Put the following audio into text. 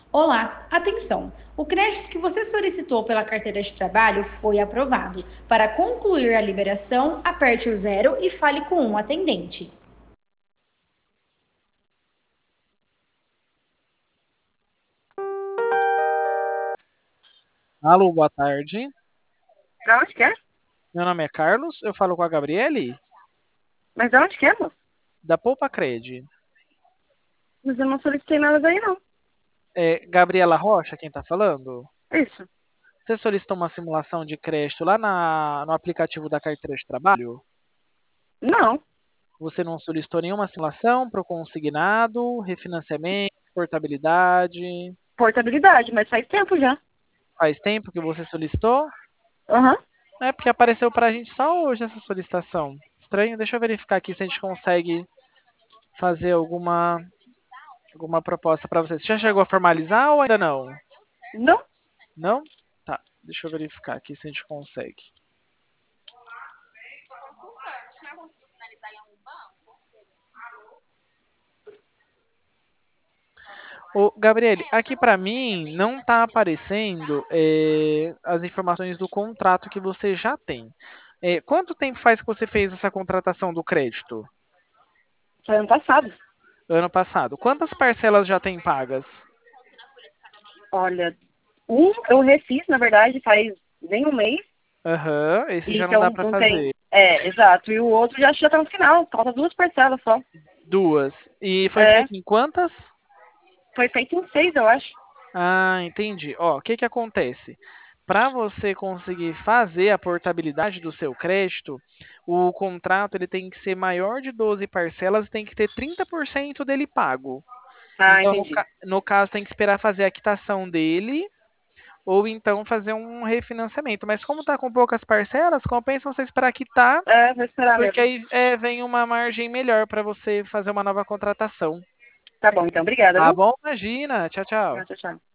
Olá, atenção! O crédito que você solicitou pela carteira de trabalho foi aprovado. Para concluir a liberação, aperte o zero e fale com um atendente. Alô, boa tarde. Da onde que é? Meu nome é Carlos, eu falo com a Gabriele, Mas da onde que é, moço? da Poupa Cred. Mas eu não solicitei nada daí, não. É Gabriela Rocha quem está falando? Isso. Você solicitou uma simulação de crédito lá no aplicativo da carteira de trabalho? Não. Você não solicitou nenhuma simulação para o consignado, refinanciamento, portabilidade? Portabilidade, mas faz tempo já. Faz tempo que você solicitou? Aham. É porque apareceu para a gente só hoje essa solicitação. Estranho, deixa eu verificar aqui se a gente consegue fazer alguma proposta para você. Você já chegou a formalizar ou ainda não? Não. Não? Tá, deixa eu verificar aqui se a gente consegue. Ô, Gabriele, aqui para mim não tá aparecendo as informações do contrato que você já tem. Quanto tempo faz que você fez essa contratação do crédito? Foi ano passado. Ano passado. Quantas parcelas já tem pagas? Olha, eu refiz, na verdade, faz nem um mês. Aham, esse já não dá Então para não tem. fazer. É, exato. E o outro já tá no final. Falta duas parcelas só. Duas. E foi É. feito em quantas? Foi feito em seis, eu acho. Ah, entendi. Ó, o que que acontece? Para você conseguir fazer a portabilidade do seu crédito, o contrato ele tem que ser maior de 12 parcelas e tem que ter 30% dele pago. Ah, Então, entendi. no caso, tem que esperar fazer a quitação dele ou então fazer um refinanciamento. Mas como está com poucas parcelas, compensa você esperar quitar, É, vou esperar porque mesmo. aí vem uma margem melhor para você fazer uma nova contratação. Tá bom, então. Obrigada, Tá viu? bom? Imagina. Tchau, tchau. Tchau, tchau.